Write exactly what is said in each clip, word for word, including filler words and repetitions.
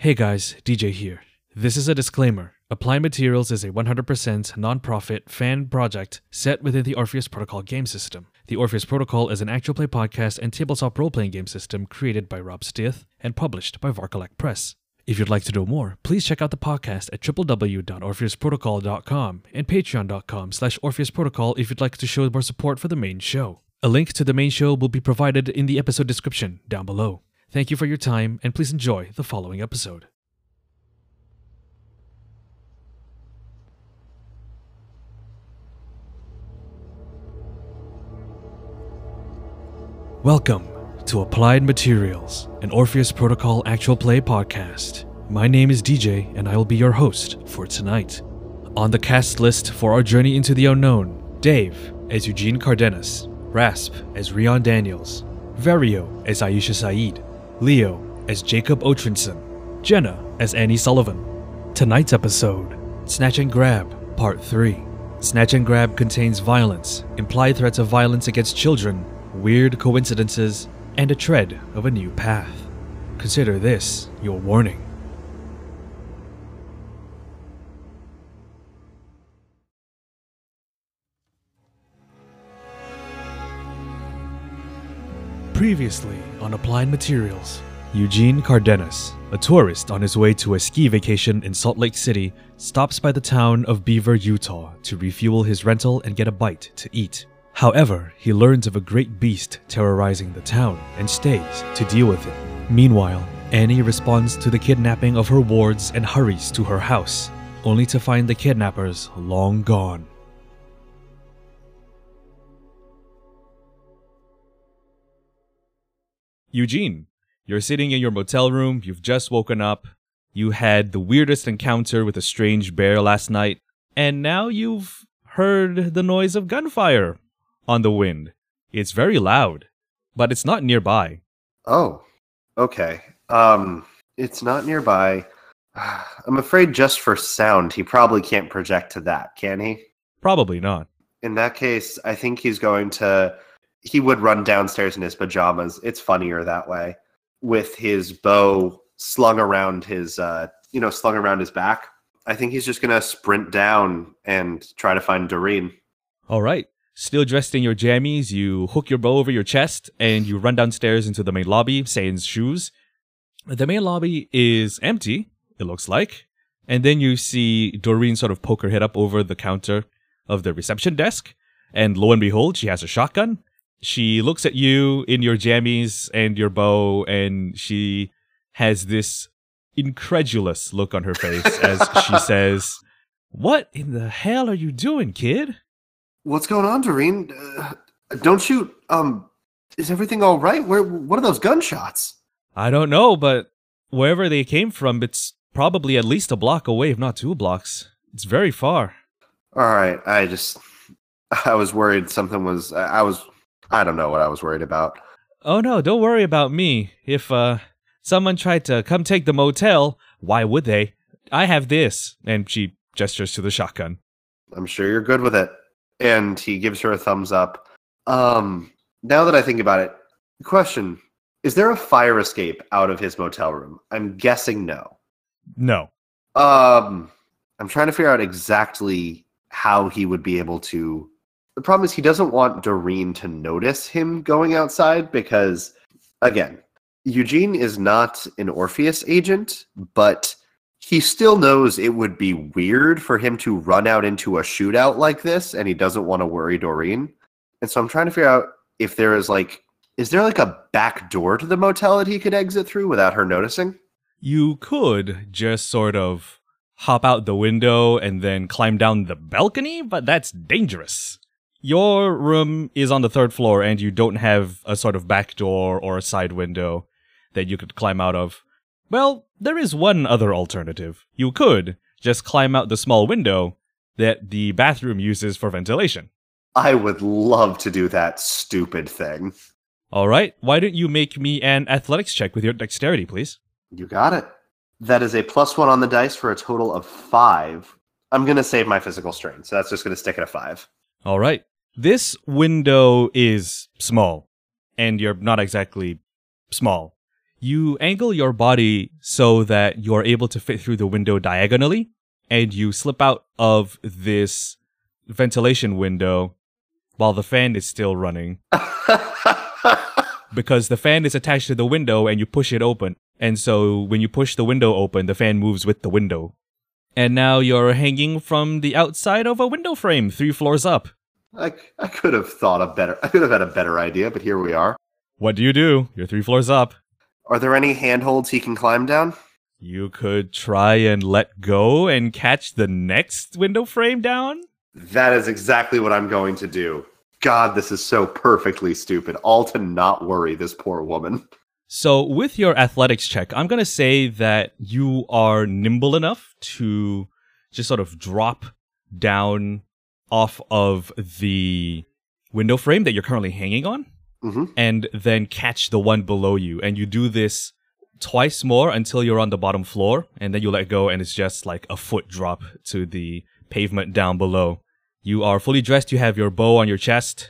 Hey guys, D J here. This is a disclaimer. Applied Materials is a one hundred percent non-profit fan project set within the Orpheus Protocol game system. The Orpheus Protocol is an actual play podcast and tabletop role-playing game system created by Rob Stith and published by Varkalek Press. If you'd like to know more, please check out the podcast at w w w dot orpheus protocol dot com and patreon dot com slash orpheus protocol if you'd like to show more support for the main show. A link to the main show will be provided in the episode description down below. Thank you for your time, and please enjoy the following episode. Welcome to Applied Materials, an Orpheus Protocol actual play podcast. My name is D J, and I will be your host for tonight. On the cast list for our journey into the unknown, Dave as Eugene Cardenas, Rasp as Rion Daniels, Vario as Aisha Saeed, Leo as Jacob Otrinson, Jenna as Annie Sullivan. Tonight's episode, Snatch and Grab, Part three. Snatch and Grab contains violence, implied threats of violence against children, weird coincidences, and a tread of a new path. Consider this your warning. Previously on Applied Materials, Eugene Cardenas, a tourist on his way to a ski vacation in Salt Lake City, stops by the town of Beaver, Utah to refuel his rental and get a bite to eat. However, he learns of a great beast terrorizing the town and stays to deal with it. Meanwhile, Annie responds to the kidnapping of her wards and hurries to her house, only to find the kidnappers long gone. Eugene, you're sitting in your motel room, you've just woken up, you had the weirdest encounter with a strange bear last night, and now you've heard the noise of gunfire on the wind. It's very loud, but it's not nearby. Oh, okay. Um, it's not nearby. I'm afraid just for sound, he probably can't project to that, can he? Probably not. In that case, I think he's going to... He would run downstairs in his pajamas. It's funnier that way. With his bow slung around his, uh, you know, slung around his back. I think he's just going to sprint down and try to find Doreen. All right. Still dressed in your jammies, you hook your bow over your chest, and you run downstairs into the main lobby, sans shoes. The main lobby is empty, it looks like. And then you see Doreen sort of poke her head up over the counter of the reception desk. And lo and behold, she has a shotgun. She looks at you in your jammies and your bow, and she has this incredulous look on her face as she says, "What in the hell are you doing, kid?" What's going on, Doreen? Uh, don't shoot. Um, is everything all right? Where? What are those gunshots? I don't know, but wherever they came from, it's probably at least a block away, if not two blocks. It's very far. All right. I just, I was worried something was, I was, I don't know what I was worried about. Oh no, don't worry about me. If, uh, someone tried to come take the motel, why would they? I have this. And she gestures to the shotgun. I'm sure you're good with it. And he gives her a thumbs up. Um, now that I think about it, question, is there a fire escape out of his motel room? I'm guessing no. No. Um, I'm trying to figure out exactly how he would be able to... The problem is he doesn't want Doreen to notice him going outside because, again, Eugene is not an Orpheus agent, but he still knows it would be weird for him to run out into a shootout like this, and he doesn't want to worry Doreen. And so I'm trying to figure out if there is like, is there like a back door to the motel that he could exit through without her noticing? You could just sort of hop out the window and then climb down the balcony, but that's dangerous. Your room is on the third floor, and you don't have a sort of back door or a side window that you could climb out of. Well, there is one other alternative. You could just climb out the small window that the bathroom uses for ventilation. I would love to do that stupid thing. All right, why don't you make me an athletics check with your dexterity, please? You got it. That is a plus one on the dice for a total of five. I'm going to save my physical strain, so that's just going to stick at a five. All right. This window is small, and you're not exactly small. You angle your body so that you're able to fit through the window diagonally, and you slip out of this ventilation window while the fan is still running. Because the fan is attached to the window and you push it open. And so when you push the window open, the fan moves with the window. And now you're hanging from the outside of a window frame three floors up. I, I could have thought a better, I could have had a better idea, but here we are. What do you do? You're three floors up. Are there any handholds he can climb down? You could try and let go and catch the next window frame down? That is exactly what I'm going to do. God, this is so perfectly stupid. All to not worry this poor woman. So with your athletics check, I'm going to say that you are nimble enough to just sort of drop down off of the window frame that you're currently hanging on, mm-hmm. and then catch the one below you. And you do this twice more until you're on the bottom floor, and then you let go and it's just like a foot drop to the pavement down below. You are fully dressed, you have your bow on your chest.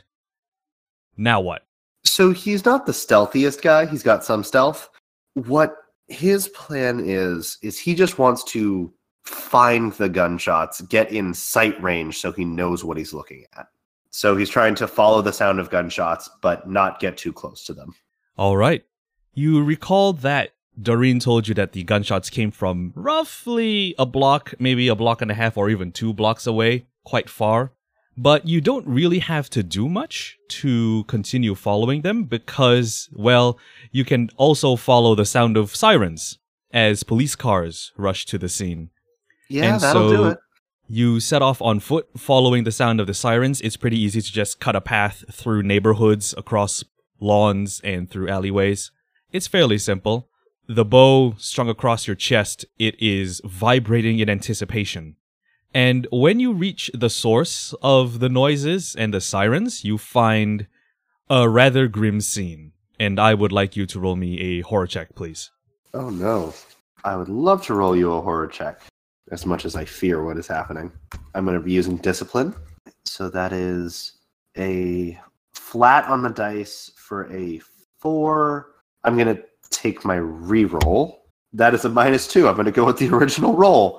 Now what? So he's not the stealthiest guy, he's got some stealth. What his plan is, is he just wants to find the gunshots, get in sight range so he knows what he's looking at. So he's trying to follow the sound of gunshots, but not get too close to them. All right. You recall that Doreen told you that the gunshots came from roughly a block, maybe a block and a half or even two blocks away, quite far. But you don't really have to do much to continue following them because, well, you can also follow the sound of sirens as police cars rush to the scene. Yeah, and that'll so do it. You set off on foot following the sound of the sirens. It's pretty easy to just cut a path through neighborhoods, across lawns, and through alleyways. It's fairly simple. The bow strung across your chest, it is vibrating in anticipation. And when you reach the source of the noises and the sirens, you find a rather grim scene. And I would like you to roll me a horror check, please. Oh no. I would love to roll you a horror check, as much as I fear what is happening. I'm going to be using discipline. So that is a flat on the dice for a four. I'm going to take my reroll. That is a minus two. I'm going to go with the original roll.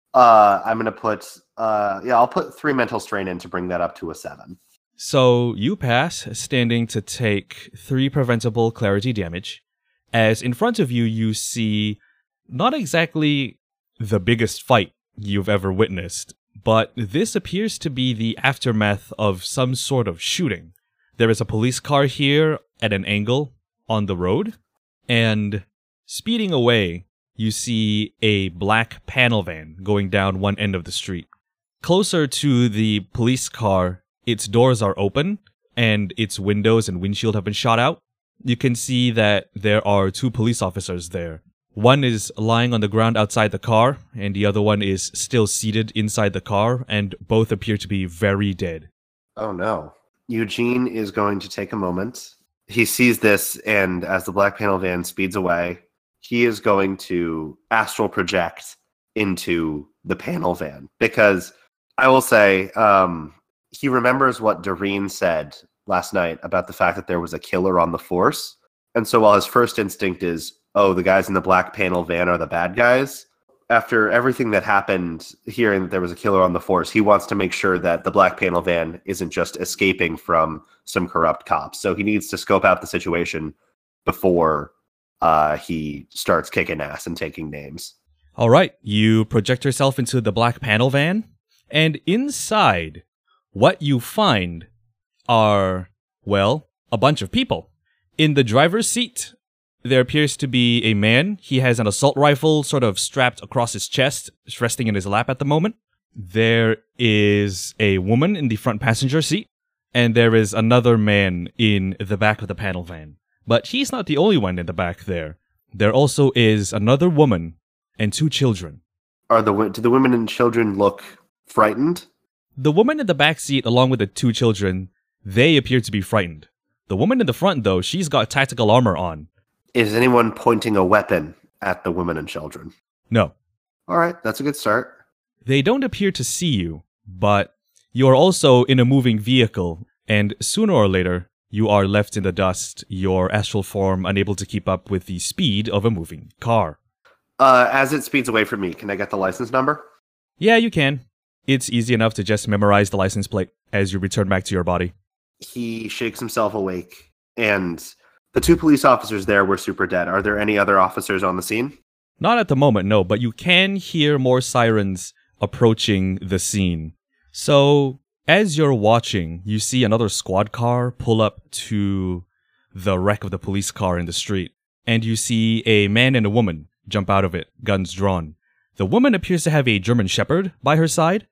Uh, I'm going to put, uh, yeah, I'll put three mental strain in to bring that up to a seven. So you pass, standing to take three preventable clarity damage, as in front of you, you see not exactly the biggest fight you've ever witnessed, but this appears to be the aftermath of some sort of shooting. There is a police car here at an angle on the road, and speeding away, you see a black panel van going down one end of the street. Closer to the police car, its doors are open, and its windows and windshield have been shot out. You can see that there are two police officers there. One is lying on the ground outside the car, and the other one is still seated inside the car, and both appear to be very dead. Oh no. Eugene is going to take a moment. He sees this, and as the black panel van speeds away, he is going to astral project into the panel van. Because I will say, um, he remembers what Doreen said last night about the fact that there was a killer on the force. And so while his first instinct is, oh, the guys in the black panel van are the bad guys, after everything that happened, hearing that there was a killer on the force, he wants to make sure that the black panel van isn't just escaping from some corrupt cops. So he needs to scope out the situation before uh, he starts kicking ass and taking names. All right, you project yourself into the black panel van, and inside, what you find are, well, a bunch of people. In the driver's seat, there appears to be a man. He has an assault rifle sort of strapped across his chest, resting in his lap at the moment. There is a woman in the front passenger seat, and there is another man in the back of the panel van. But he's not the only one in the back there. There also is another woman and two children. Are the do the women and children look frightened? The woman in the back seat, along with the two children, they appear to be frightened. The woman in the front, though, she's got tactical armor on. Is anyone pointing a weapon at the women and children? No. All right, that's a good start. They don't appear to see you, but you're also in a moving vehicle, and sooner or later, you are left in the dust, your astral form unable to keep up with the speed of a moving car. Uh, as it speeds away from me, can I get the license number? Yeah, you can. It's easy enough to just memorize the license plate as you return back to your body. He shakes himself awake, and the two police officers there were super dead. Are there any other officers on the scene? Not at the moment, no, but you can hear more sirens approaching the scene. So, as you're watching, you see another squad car pull up to the wreck of the police car in the street, and you see a man and a woman jump out of it, guns drawn. The woman appears to have a German Shepherd by her side.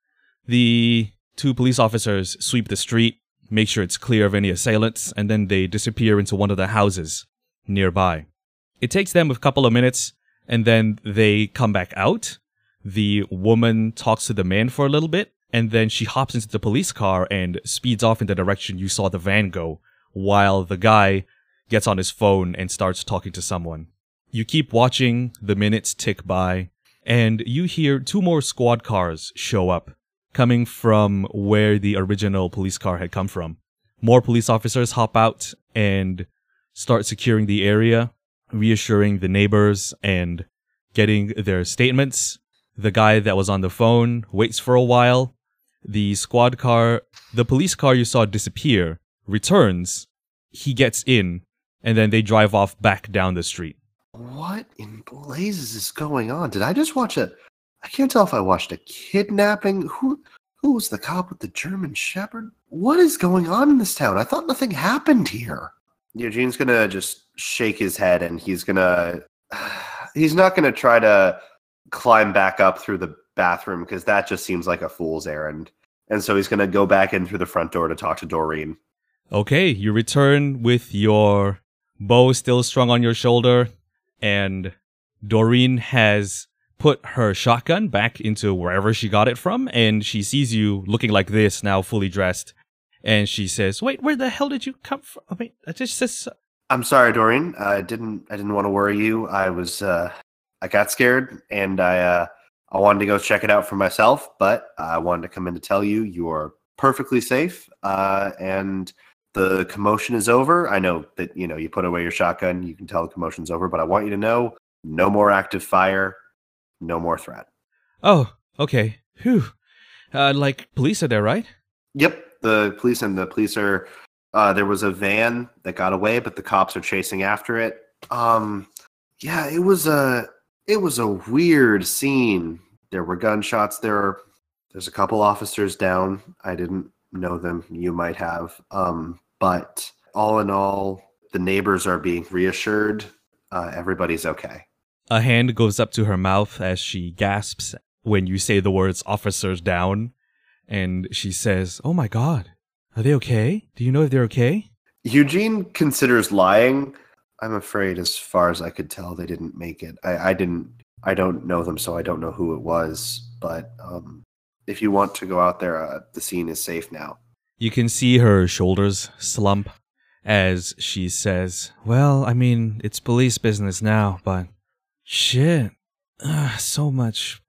The two police officers sweep the street, make sure it's clear of any assailants, and then they disappear into one of the houses nearby. It takes them a couple of minutes, and then they come back out. The woman talks to the man for a little bit, and then she hops into the police car and speeds off in the direction you saw the van go, while the guy gets on his phone and starts talking to someone. You keep watching, the minutes tick by, and you hear two more squad cars show up, coming from where the original police car had come from. More police officers hop out and start securing the area, reassuring the neighbors and getting their statements. The guy that was on the phone waits for a while. The squad car, the police car you saw disappear, returns. He gets in, and then they drive off back down the street. What in blazes is going on? Did I just watch a... I can't tell if I watched a kidnapping. Who who was the cop with the German Shepherd? What is going on in this town? I thought nothing happened here. Eugene's gonna just shake his head, and he's gonna... He's not gonna try to climb back up through the bathroom, because that just seems like a fool's errand. And so he's gonna go back in through the front door to talk to Doreen. Okay, you return with your bow still strung on your shoulder, and Doreen has put her shotgun back into wherever she got it from, and she sees you looking like this now, fully dressed, and she says, "Wait, where the hell did you come from? I mean, I just says." I'm sorry, Doreen. I didn't. I didn't want to worry you. I was. Uh, I got scared, and I. Uh, I wanted to go check it out for myself, but I wanted to come in to tell you you are perfectly safe, uh, and the commotion is over. I know that you know you put away your shotgun. You can tell the commotion's over, but I want you to know no more active fire. No more threat. Oh, okay. Whew. Uh, like, police are there, right? Yep, the police and the police are... Uh, there was a van that got away, but the cops are chasing after it. Um, yeah, it was a... It was a weird scene. There were gunshots. There are... There's a couple officers down. I didn't know them. You might have. Um, but all in all, the neighbors are being reassured. Uh, everybody's okay. A hand goes up to her mouth as she gasps when you say the words "officers down," and she says, "Oh my God, are they okay? Do you know if they're okay?" Eugene considers lying. I'm afraid, as far as I could tell, they didn't make it. I, I didn't. I don't know them, so I don't know who it was. But um, if you want to go out there, uh, the scene is safe now. You can see her shoulders slump as she says, "Well, I mean, it's police business now, but shit, uh, so much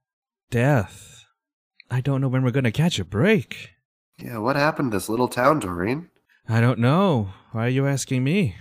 death. I don't know when we're gonna catch a break." Yeah, what happened to this little town, Doreen? I don't know. Why are you asking me?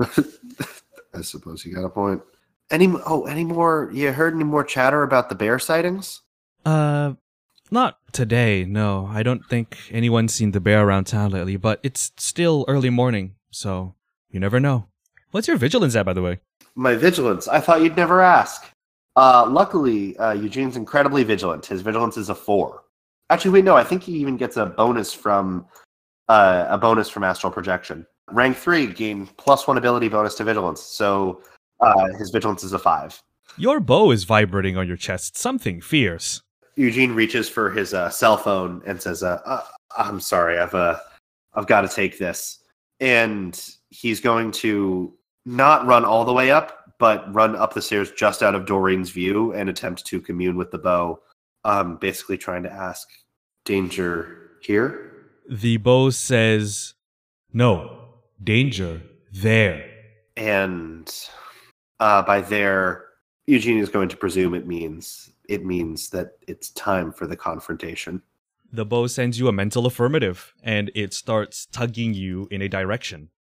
I suppose you got a point. Any oh, any more? You heard any more chatter about the bear sightings? Uh, not today. No, I don't think anyone's seen the bear around town lately. But it's still early morning, so you never know. What's your vigilance at, by the way? My vigilance? I thought you'd never ask. Uh, luckily, uh, Eugene's incredibly vigilant. His vigilance is a four. Actually, wait, no. I think he even gets a bonus from uh, a bonus from astral projection. Rank three, gain plus one ability bonus to vigilance. So uh, his vigilance is a five. Your bow is vibrating on your chest. Something fierce. Eugene reaches for his uh, cell phone and says, uh, uh, "I'm sorry, I've uh, I've got to take this." And he's going to not run all the way up, but run up the stairs just out of Doreen's view and attempt to commune with the bow, um, basically trying to ask, "Danger here?" The bow says, "No, danger there." And uh, by there, Eugene is going to presume it means it means that it's time for the confrontation. The bow sends you a mental affirmative, and it starts tugging you in a direction.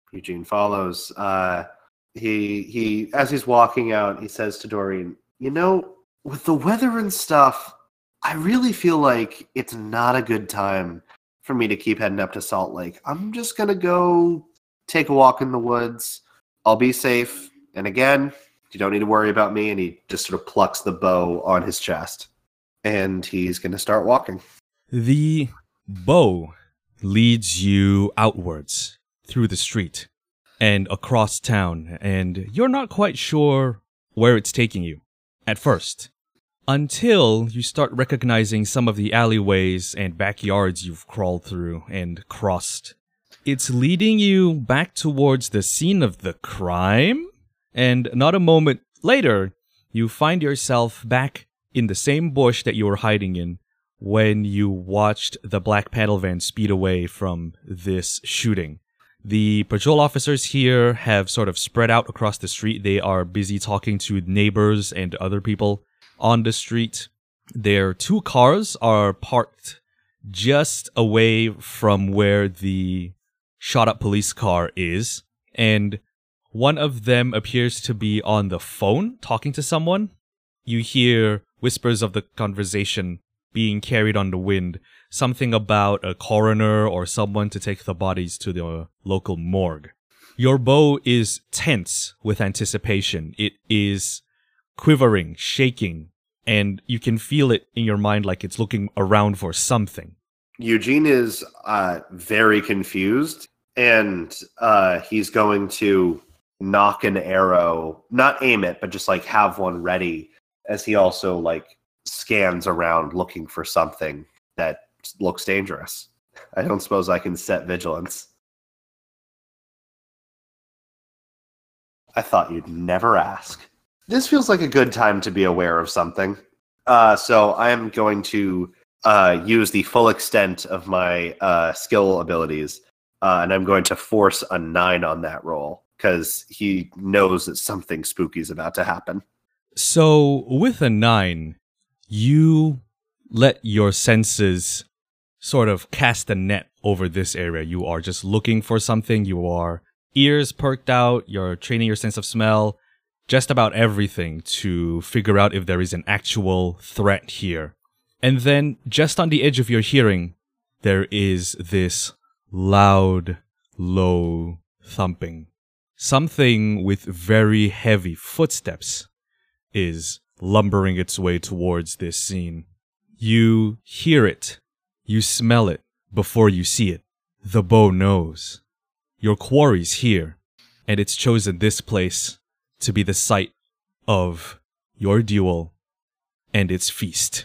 Eugene follows. Uh, he he as he's walking out, he says to Doreen, "You know, with the weather and stuff, I really feel like it's not a good time for me to keep heading up to Salt Lake. I'm just gonna go take a walk in the woods. I'll be safe. And again, you don't need to worry about me." And he just sort of plucks the bow on his chest. And he's gonna start walking. The bow leads you outwards through the street and across town, and you're not quite sure where it's taking you at first, until you start recognizing some of the alleyways and backyards you've crawled through and crossed. It's leading you back towards the scene of the crime, and not a moment later, you find yourself back in the same bush that you were hiding in when you watched the black panel van speed away from this shooting. The patrol officers here have sort of spread out across the street. They are busy talking to neighbors and other people on the street. Their two cars are parked just away from where the shot-up police car is, and one of them appears to be on the phone talking to someone. You hear whispers of the conversation being carried on the wind, something about a coroner or someone to take the bodies to the local morgue. Your bow is tense with anticipation. It is quivering, shaking, and you can feel it in your mind like it's looking around for something. Eugene is uh, very confused, and uh, he's going to knock an arrow, not aim it, but just like have one ready as he also like scans around looking for something that looks dangerous. I don't suppose I can set vigilance. I thought you'd never ask. This feels like a good time to be aware of something. Uh, so I am going to uh, use the full extent of my uh, skill abilities, uh, and I'm going to force a nine on that roll, because he knows that something spooky is about to happen. So with a nine, you let your senses sort of cast a net over this area. You are just looking for something. You are ears perked out. You're training your sense of smell, just about everything to figure out if there is an actual threat here. And then just on the edge of your hearing, there is this loud, low thumping. Something with very heavy footsteps is lumbering its way towards this scene. You hear it. You smell it before you see it. The bow knows. Your quarry's here, and it's chosen this place to be the site of your duel and its feast.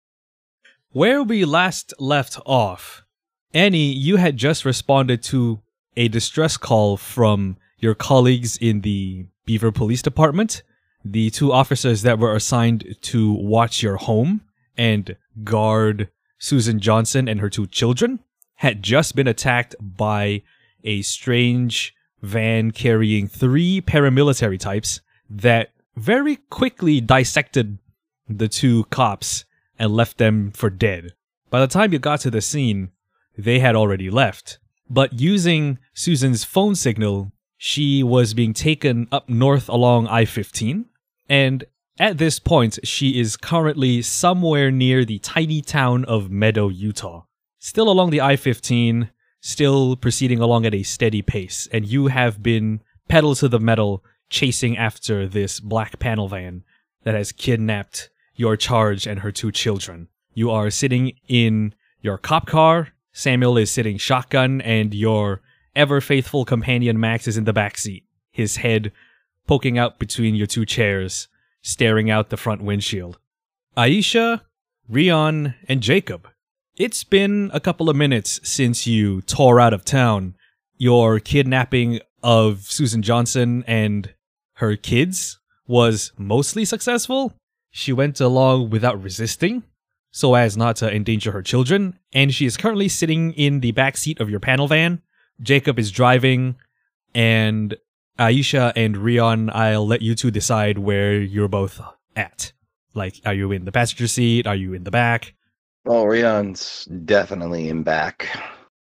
Where we last left off, Annie, you had just responded to a distress call from your colleagues in the Beaver Police Department, the two officers that were assigned to watch your home and guard Susan Johnson and her two children, had just been attacked by a strange van carrying three paramilitary types that very quickly dissected the two cops and left them for dead. By the time you got to the scene, they had already left. But using Susan's phone signal, she was being taken up north along I fifteen, and at this point, she is currently somewhere near the tiny town of Meadow, Utah. Still along the I fifteen, still proceeding along at a steady pace, and you have been pedal to the metal chasing after this black panel van that has kidnapped your charge and her two children. You are sitting in your cop car, Samuel is sitting shotgun, and your ever-faithful companion Max is in the backseat, his head poking out between your two chairs, staring out the front windshield. Aisha, Rion, and Jacob. It's been a couple of minutes since you tore out of town. Your kidnapping of Susan Johnson and her kids was mostly successful. She went along without resisting, so as not to endanger her children, and she is currently sitting in the back seat of your panel van. Jacob is driving, and Aisha and Rion, I'll let you two decide where you're both at. Like, are you in the passenger seat? Are you in the back? Well, Rion's definitely in back.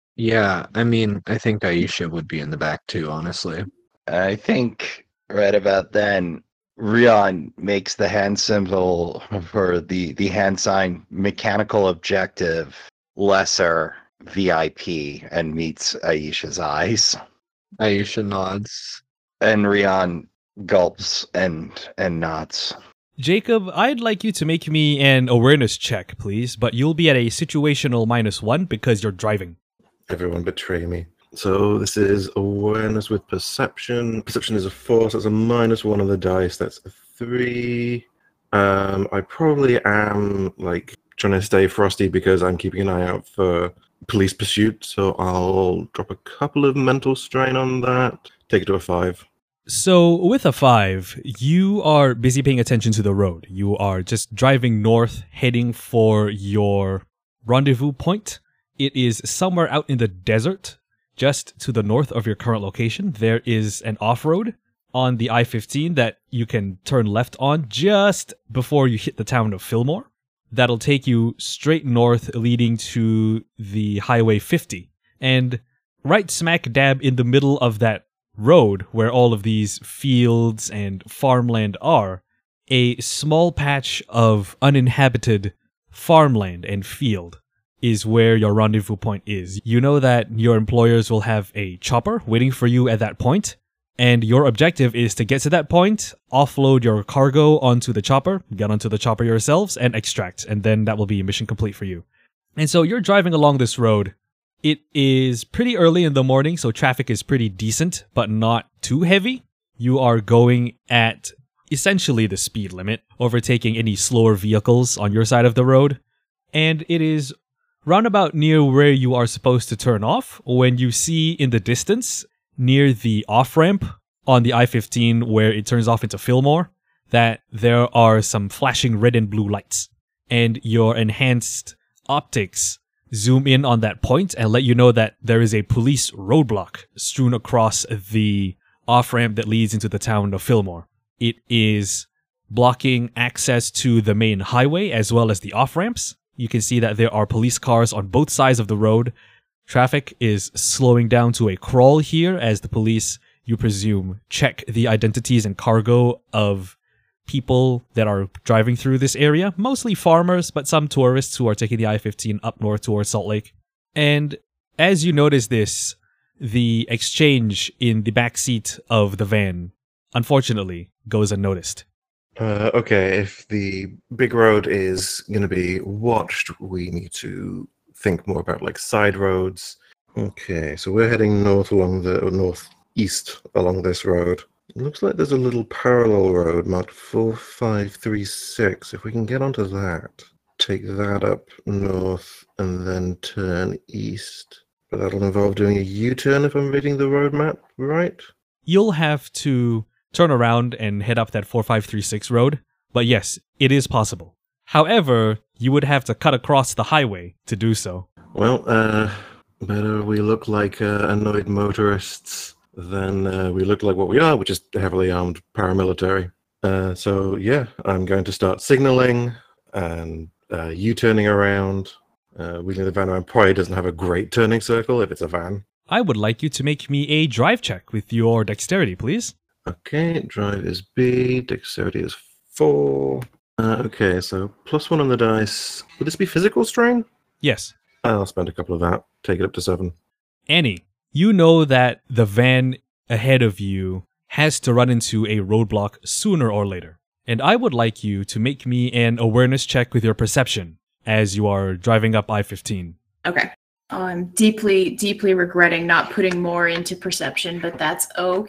Yeah, I mean, I think Aisha would be in the back too, honestly. I think right about then, Rion makes the hand symbol for the, the hand sign mechanical objective lesser V I P and meets Aisha's eyes. Aisha nods. And Rion gulps and and nods. Jacob, I'd like you to make me an awareness check, please, but you'll be at a situational minus one because you're driving. Everyone betray me. So this is awareness with perception. Perception is a four, so it's a minus one on the dice. That's a three. Um, I probably am like trying to stay frosty because I'm keeping an eye out for police pursuit. So I'll drop a couple of mental strain on that. Take it to a five. So, with a five, you are busy paying attention to the road. You are just driving north, heading for your rendezvous point. It is somewhere out in the desert, just to the north of your current location. There is an off-road on the I fifteen that you can turn left on just before you hit the town of Fillmore. That'll take you straight north, leading to the Highway fifty. And right smack dab in the middle of that road where all of these fields and farmland are, a small patch of uninhabited farmland and field is where your rendezvous point is. You know that your employers will have a chopper waiting for you at that point, and your objective is to get to that point, offload your cargo onto the chopper, get onto the chopper yourselves, and extract, and then that will be mission complete for you. And so you're driving along this road. It is pretty early in the morning, so traffic is pretty decent, but not too heavy. You are going at essentially the speed limit, overtaking any slower vehicles on your side of the road. And it is roundabout near where you are supposed to turn off when you see in the distance, near the off-ramp on the I fifteen where it turns off into Fillmore, that there are some flashing red and blue lights. And your enhanced optics zoom in on that point and let you know that there is a police roadblock strewn across the off-ramp that leads into the town of Fillmore. It is blocking access to the main highway as well as the off-ramps. You can see that there are police cars on both sides of the road. Traffic is slowing down to a crawl here as the police, you presume, check the identities and cargo of people that are driving through this area, mostly farmers, but some tourists who are taking the I fifteen up north towards Salt Lake. And as you notice this, the exchange in the back seat of the van, unfortunately, goes unnoticed. Uh, okay, if the big road is going to be watched, we need to think more about like side roads. Okay, so we're heading north along the or northeast along this road. It looks like there's a little parallel road marked four five three six. If we can get onto that, take that up north and then turn east. But that'll involve doing a U-turn if I'm reading the road map right. You'll have to turn around and head up that four five three six road, but yes, it is possible. However, you would have to cut across the highway to do so. Well, uh, better we look like uh, annoyed motorists than uh, we look like what we are, which is heavily armed paramilitary. Uh, so yeah, I'm going to start signaling and uh, U-turning around. Uh, wheeling the van around probably doesn't have a great turning circle if it's a van. I would like you to make me a drive check with your dexterity, please. Okay, drive is B, dexterity is four. Uh, okay, so plus one on the dice. Would this be physical strain? Yes. I'll spend a couple of that, take it up to seven. Annie, you know that the van ahead of you has to run into a roadblock sooner or later. And I would like you to make me an awareness check with your perception as you are driving up I fifteen. Okay. I'm deeply, deeply regretting not putting more into perception, but that's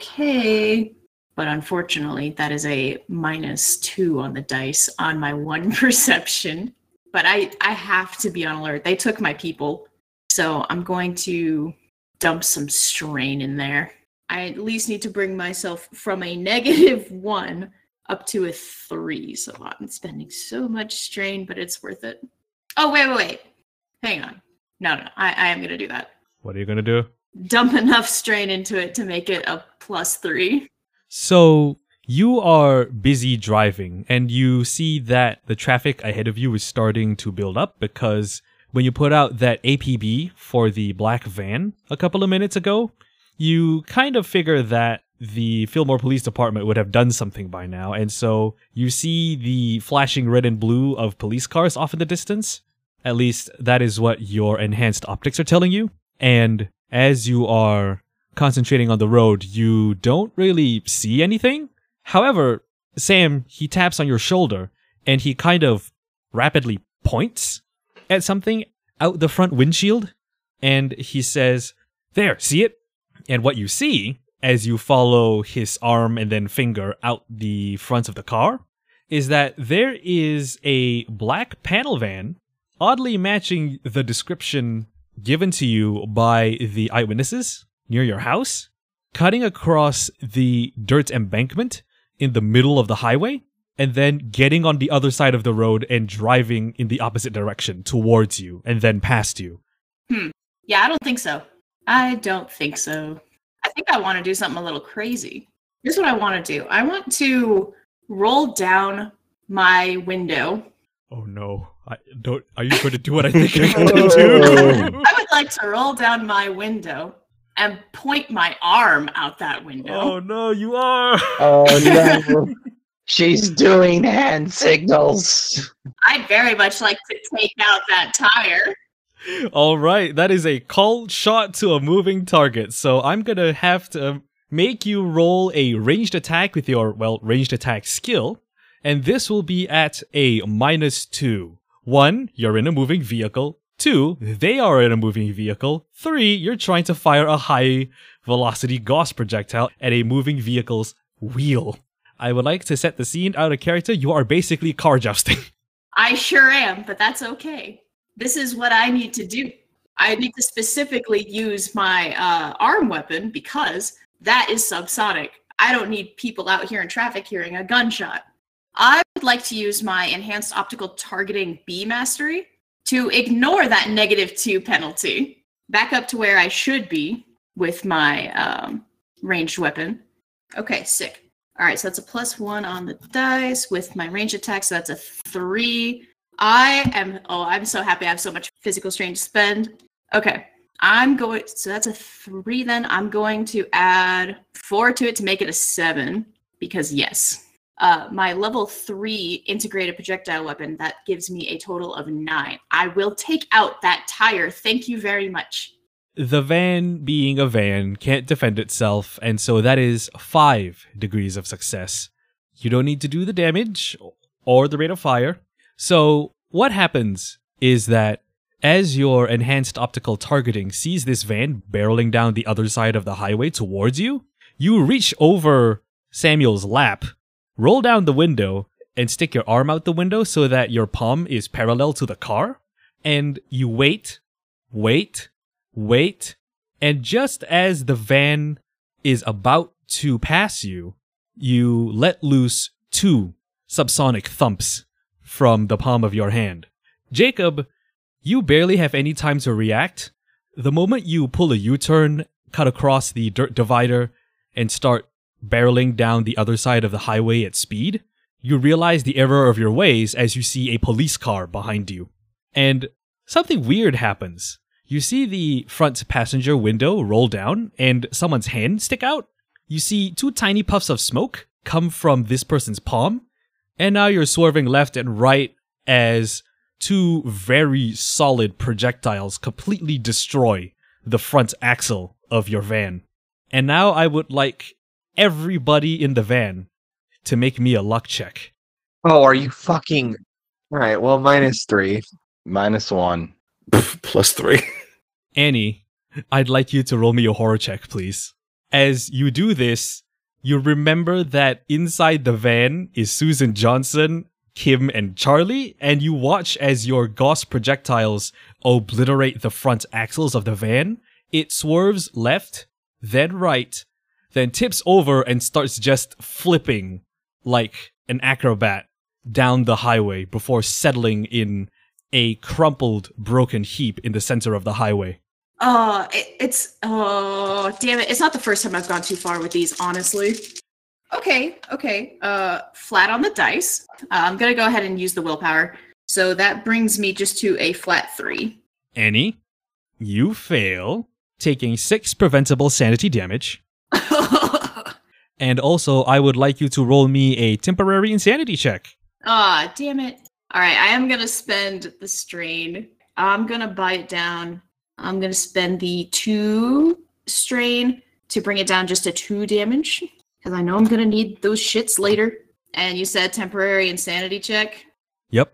okay. But unfortunately, that is a minus two on the dice on my one perception. But I, I have to be on alert. They took my people, so I'm going to dump some strain in there. I at least need to bring myself from a negative one up to a three. So I'm spending so much strain, but it's worth it. Oh, wait, wait, wait. Hang on. No, no, I, I am going to do that. What are you going to do? Dump enough strain into it to make it a plus three. So you are busy driving and you see that the traffic ahead of you is starting to build up because when you put out that A P B for the black van a couple of minutes ago, you kind of figure that the Fillmore Police Department would have done something by now, and so you see the flashing red and blue of police cars off in the distance. At least that is what your enhanced optics are telling you. And as you are concentrating on the road, you don't really see anything. However, Sam, he taps on your shoulder, and he kind of rapidly points at something out the front windshield, and he says, "There, see it?" And what you see, as you follow his arm and then finger out the front of the car, is that there is a black panel van, oddly matching the description given to you by the eyewitnesses near your house, cutting across the dirt embankment in the middle of the highway, and then getting on the other side of the road and driving in the opposite direction towards you and then past you. Hmm. Yeah, I don't think so. I don't think so. I think I want to do something a little crazy. Here's what I want to do. I want to roll down my window. Oh no. I don't are you going to do what I think you're going to do? I would like to roll down my window and point my arm out that window. Oh no, you are. Oh no. She's doing hand signals. I'd very much like to take out that tire. All right, that is a called shot to a moving target. So I'm going to have to make you roll a ranged attack with your, well, ranged attack skill. And this will be at a minus two. One, you're in a moving vehicle. Two, they are in a moving vehicle. Three, you're trying to fire a high velocity Gauss projectile at a moving vehicle's wheel. I would like to set the scene out of character. You are basically car jousting. I sure am, but that's okay. This is what I need to do. I need to specifically use my uh, arm weapon because that is subsonic. I don't need people out here in traffic hearing a gunshot. I would like to use my enhanced optical targeting B mastery to ignore that negative two penalty. Back up to where I should be with my um, ranged weapon. Okay, sick. All right, so that's a plus one on the dice with my range attack, so that's a three. I am, oh, I'm so happy I have so much physical strain to spend. Okay, I'm going, so that's a three then. I'm going to add four to it to make it a seven, because yes. Uh, my level three integrated projectile weapon, that gives me a total of nine. I will take out that tire. Thank you very much. The van, being a van, can't defend itself, and so that is five degrees of success. You don't need to do the damage or the rate of fire. So what happens is that as your enhanced optical targeting sees this van barreling down the other side of the highway towards you, you reach over Samuel's lap, roll down the window, and stick your arm out the window so that your palm is parallel to the car, and you wait, wait, wait, and just as the van is about to pass you, you let loose two subsonic thumps from the palm of your hand. Jacob, you barely have any time to react. The moment you pull a U-turn, cut across the dirt divider, and start barreling down the other side of the highway at speed, you realize the error of your ways as you see a police car behind you. And something weird happens. You see the front passenger window roll down and someone's hand stick out. You see two tiny puffs of smoke come from this person's palm, and now you're swerving left and right as two very solid projectiles completely destroy the front axle of your van. And now I would like everybody in the van to make me a luck check. Oh, are you fucking... Alright, well, minus three. Minus one. Plus three. Annie, I'd like you to roll me a horror check, please. As you do this, you remember that inside the van is Susan Johnson, Kim, and Charlie, and you watch as your Gauss projectiles obliterate the front axles of the van. It swerves left, then right, then tips over and starts just flipping like an acrobat down the highway before settling in a crumpled, broken heap in the center of the highway. Oh, it, it's, oh, damn it. It's not the first time I've gone too far with these, honestly. Okay, okay. Uh, flat on the dice. Uh, I'm going to go ahead and use the willpower. So that brings me just to a flat three. Annie, you fail, taking six preventable sanity damage. And also, I would like you to roll me a temporary insanity check. Ah, damn it. All right, I am going to spend the strain. I'm going to buy it down. I'm going to spend the two strain to bring it down just to two damage, because I know I'm going to need those shits later. And you said temporary insanity check? Yep.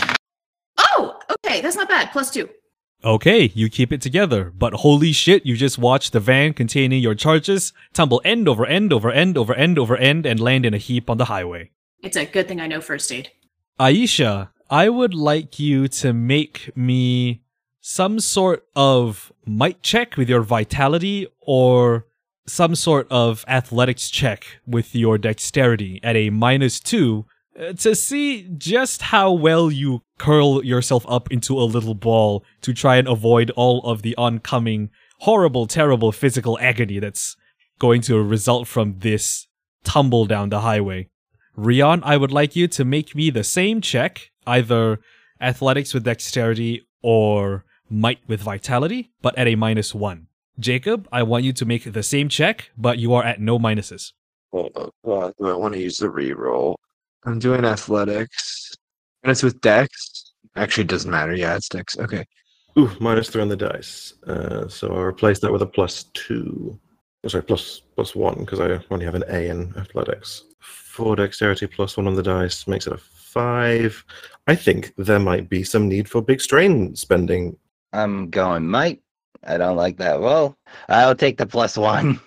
Oh, okay, that's not bad. Plus two. Okay, you keep it together, but holy shit, you just watched the van containing your charges tumble end over end over end over end over end and land in a heap on the highway. It's a good thing I know first aid. Aisha, I would like you to make me some sort of might check with your vitality or some sort of athletics check with your dexterity at a minus two uh, to see just how well you curl yourself up into a little ball to try and avoid all of the oncoming horrible, terrible physical agony that's going to result from this tumble down the highway. Rion, I would like you to make me the same check, either athletics with dexterity or might with vitality, but at a minus one. Jacob, I want you to make the same check, but you are at no minuses. Hold up. Uh, do I want to use the reroll? I'm doing athletics. And it's with dex? Actually, it doesn't matter. Yeah, it's dex. Okay. Ooh, minus three on the dice. Uh, so I'll replace that with a plus two. Oh, sorry, plus plus one, because I only have an A in athletics. Four dexterity plus one on the dice makes it a five. I think there might be some need for big strain spending. I'm going might. I don't like that. Well, I'll take the plus one.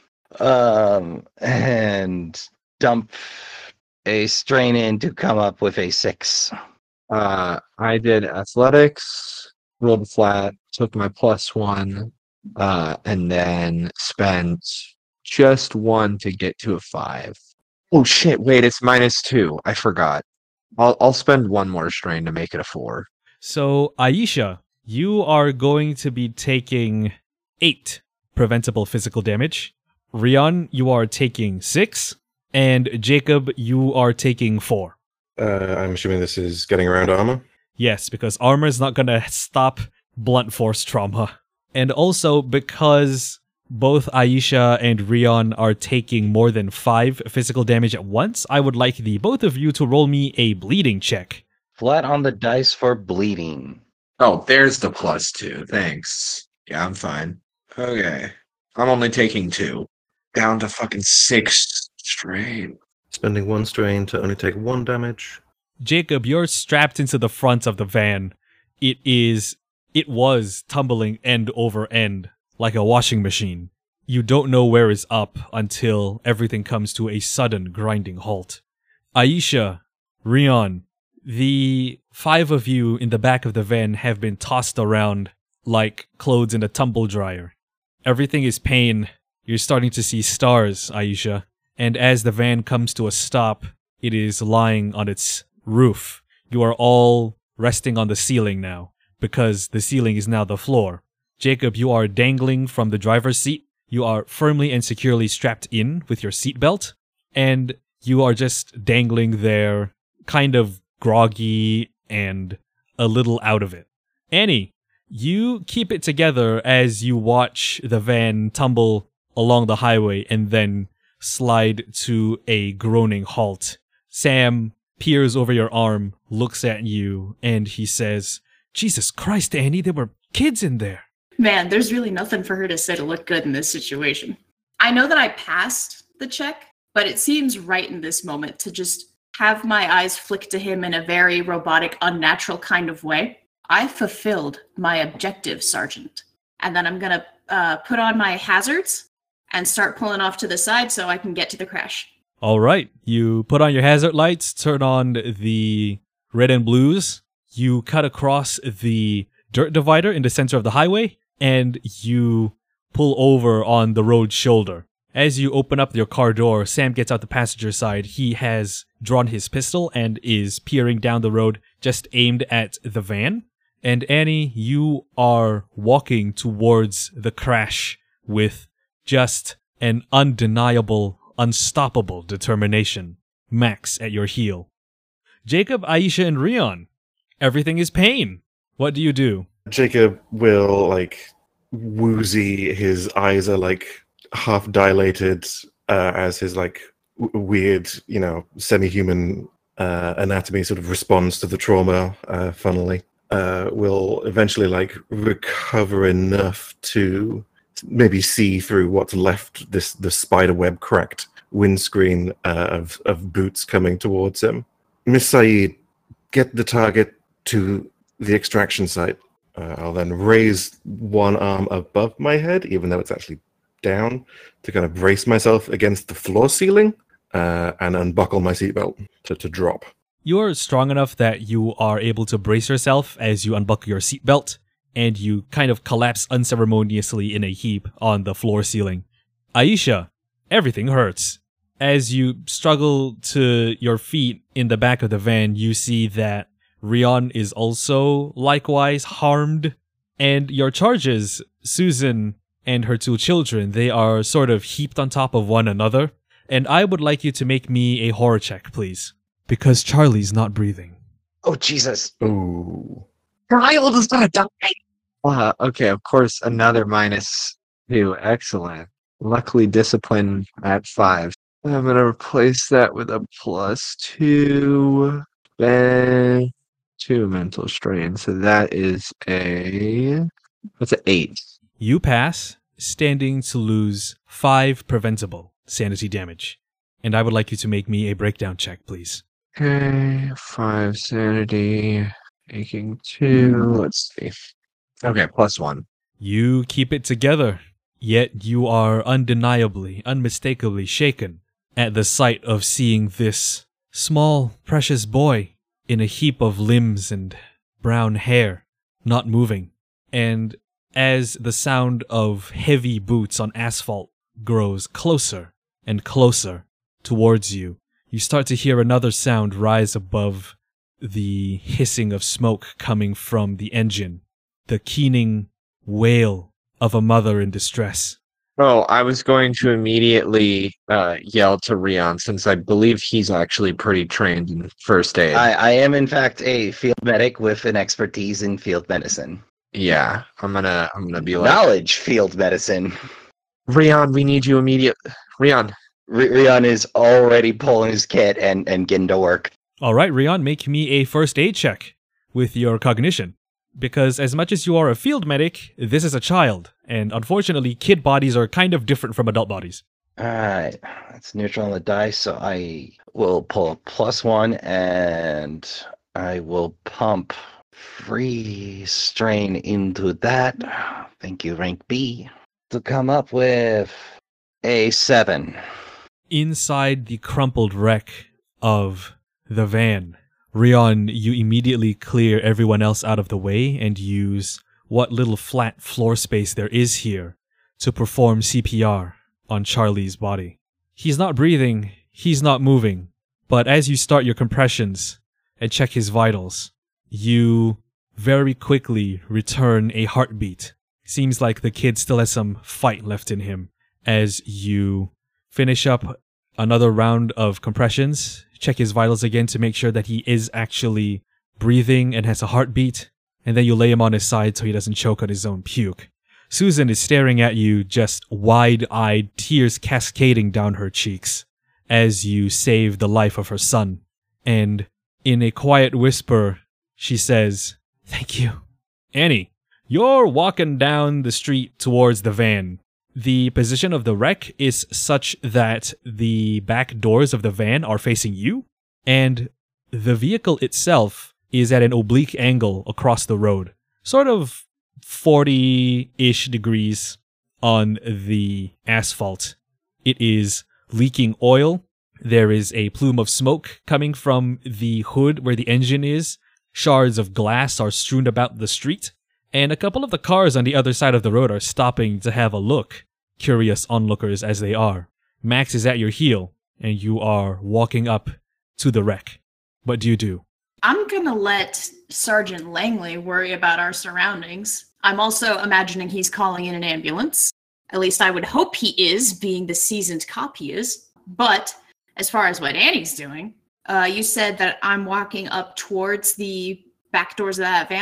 Um, and dump a strain in to come up with a six. Uh, I did athletics, rolled flat, took my plus one, uh, and then spent just one to get to a five. Oh shit! Wait, it's minus two. I forgot. I'll I'll spend one more strain to make it a four. So, Aisha, you are going to be taking eight preventable physical damage. Rion, you are taking six. And Jacob, you are taking four. Uh, I'm assuming this is getting around armor. Yes, because armor is not going to stop blunt force trauma. And also because both Aisha and Rion are taking more than five physical damage at once, I would like the both of you to roll me a bleeding check. Flat on the dice for bleeding. Oh, there's the plus two. Thanks. Yeah, I'm fine. Okay. I'm only taking two. Down to fucking six strain. Spending one strain to only take one damage. Jacob, you're strapped into the front of the van. It is, it was tumbling end over end like a washing machine. You don't know where is up until everything comes to a sudden grinding halt. Aisha, Rion, the five of you in the back of the van have been tossed around like clothes in a tumble dryer. Everything is pain. You're starting to see stars, Aisha. And as the van comes to a stop, it is lying on its roof. You are all resting on the ceiling now, because the ceiling is now the floor. Jacob, you are dangling from the driver's seat. You are firmly and securely strapped in with your seatbelt, and you are just dangling there, kind of groggy and a little out of it. Annie, you keep it together as you watch the van tumble along the highway and then slide to a groaning halt. Sam peers over your arm, looks at you, and he says, "Jesus Christ, Annie, there were kids in there." Man, there's really nothing for her to say to look good in this situation. I know that I passed the check, but it seems right in this moment to just have my eyes flick to him in a very robotic, unnatural kind of way. I fulfilled my objective, Sergeant. And then I'm going to uh, put on my hazards and start pulling off to the side so I can get to the crash. All right. You put on your hazard lights, turn on the red and blues. You cut across the dirt divider in the center of the highway, and you pull over on the road shoulder. As you open up your car door, Sam gets out the passenger side. He has drawn his pistol and is peering down the road, just aimed at the van. And Annie, you are walking towards the crash with just an undeniable, unstoppable determination. Max at your heel. Jacob, Aisha, and Rion. Everything is pain. What do you do? Jacob will like woozy. His eyes are like half dilated uh, as his like w- weird, you know, semi-human uh, anatomy sort of responds to the trauma. Uh, funnily, uh, will eventually like recover enough to maybe see through what's left this the spider web cracked windscreen uh, of of boots coming towards him. Miss Saeed, get the target to the extraction site. Uh, I'll then raise one arm above my head, even though it's actually down, to kind of brace myself against the floor ceiling uh, and unbuckle my seatbelt to, to drop. You're strong enough that you are able to brace yourself as you unbuckle your seatbelt, and you kind of collapse unceremoniously in a heap on the floor ceiling. Aisha, everything hurts. As you struggle to your feet in the back of the van, you see that Rion is also likewise harmed, and your charges, Susan and her two children, they are sort of heaped on top of one another, and I would like you to make me a horror check, please. Because Charlie's not breathing. Oh, Jesus. Ooh. Child is gonna die. Uh, okay, of course, another minus two. Excellent. Luckily, discipline at five. I'm gonna replace that with a plus two. Then two mental strain. So that is a that's an eight. You pass, standing to lose five preventable sanity damage. And I would like you to make me a breakdown check, please. Okay, five sanity, making two. Let's see. Okay, plus one. You keep it together, yet you are undeniably, unmistakably shaken at the sight of seeing this small, precious boy in a heap of limbs and brown hair, not moving. And as the sound of heavy boots on asphalt grows closer and closer towards you, you start to hear another sound rise above the hissing of smoke coming from the engine, the keening wail of a mother in distress. Oh, I was going to immediately uh, yell to Rion, since I believe he's actually pretty trained in first aid. I, I am, in fact, a field medic with an expertise in field medicine. Yeah, I'm gonna, I'm gonna be like, Knowledge field medicine. Rion, we need you immediate. Rion. R- Rion is already pulling his kit and, and getting to work. All right, Rion, make me a first aid check with your cognition. Because as much as you are a field medic, this is a child. And unfortunately, kid bodies are kind of different from adult bodies. Alright, that's neutral on the dice, so I will pull a plus one and I will pump free strain into that. Thank you, rank B. To come up with a seven. Inside the crumpled wreck of the van, Rion, you immediately clear everyone else out of the way and use what little flat floor space there is here to perform C P R on Charlie's body. He's not breathing, he's not moving, but as you start your compressions and check his vitals, you very quickly return a heartbeat. Seems like the kid still has some fight left in him. As you finish up another round of compressions, check his vitals again to make sure that he is actually breathing and has a heartbeat, and then you lay him on his side so he doesn't choke on his own puke. Susan is staring at you, just wide-eyed, tears cascading down her cheeks, as you save the life of her son. And in a quiet whisper, she says, "Thank you." Annie, you're walking down the street towards the van. The position of the wreck is such that the back doors of the van are facing you, and the vehicle itself is at an oblique angle across the road, sort of forty-ish degrees on the asphalt. It is leaking oil. There is a plume of smoke coming from the hood where the engine is. Shards of glass are strewn about the street, and a couple of the cars on the other side of the road are stopping to have a look, curious onlookers as they are. Max is at your heel, and you are walking up to the wreck. What do you do? I'm gonna let Sergeant Langley worry about our surroundings. I'm also imagining he's calling in an ambulance. At least I would hope he is, being the seasoned cop he is. But as far as what Annie's doing, uh, you said that I'm walking up towards the back doors of that van?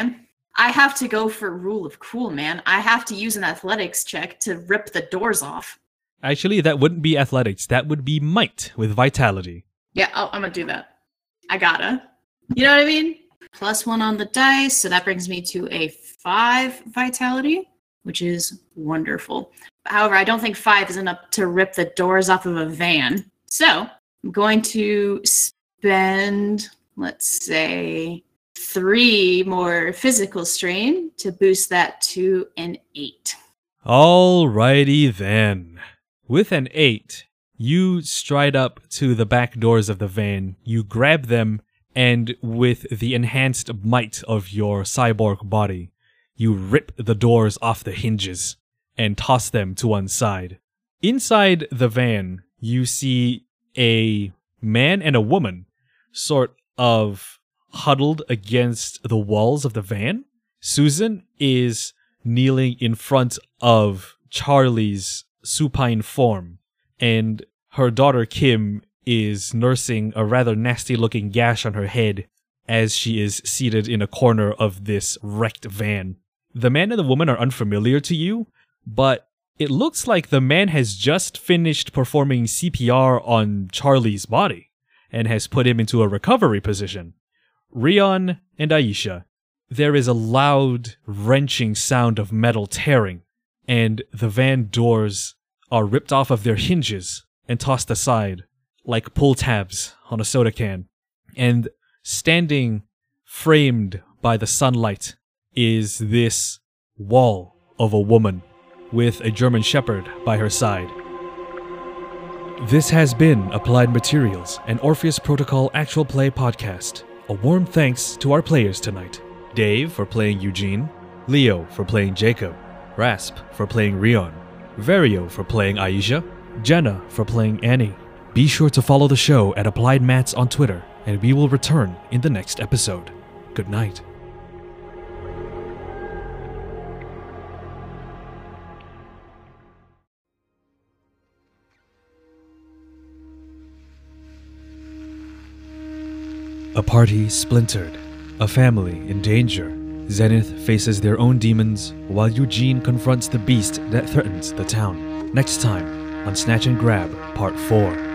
I have to go for rule of cool, man. I have to use an athletics check to rip the doors off. Actually, that wouldn't be athletics. That would be might with vitality. Yeah, oh, I'm gonna do that. I gotta. You know what I mean? Plus one on the dice, so that brings me to a five vitality, which is wonderful. However, I don't think five is enough to rip the doors off of a van. So I'm going to spend, let's say, three more physical strain to boost that to an eight. Alrighty then. With an eight, you stride up to the back doors of the van, you grab them, and with the enhanced might of your cyborg body, you rip the doors off the hinges and toss them to one side. Inside the van, you see a man and a woman sort of huddled against the walls of the van. Susan is kneeling in front of Charlie's supine form, and her daughter Kim is nursing a rather nasty-looking gash on her head as she is seated in a corner of this wrecked van. The man and the woman are unfamiliar to you, but it looks like the man has just finished performing C P R on Charlie's body and has put him into a recovery position. Rion and Aisha, there is a loud, wrenching sound of metal tearing, and the van doors are ripped off of their hinges and tossed aside like pull tabs on a soda can. And standing framed by the sunlight is this wall of a woman with a German Shepherd by her side. This has been Applied Materials, an Orpheus Protocol actual play podcast. A warm thanks to our players tonight. Dave for playing Eugene, Leo for playing Jacob, Rasp for playing Rion, Vario for playing Aisha, Jenna for playing Annie. Be sure to follow the show at Applied Mats on Twitter, and we will return in the next episode. Good night. A party splintered, a family in danger. Zenith faces their own demons, while Eugene confronts the beast that threatens the town. Next time on Snatch and Grab Part four.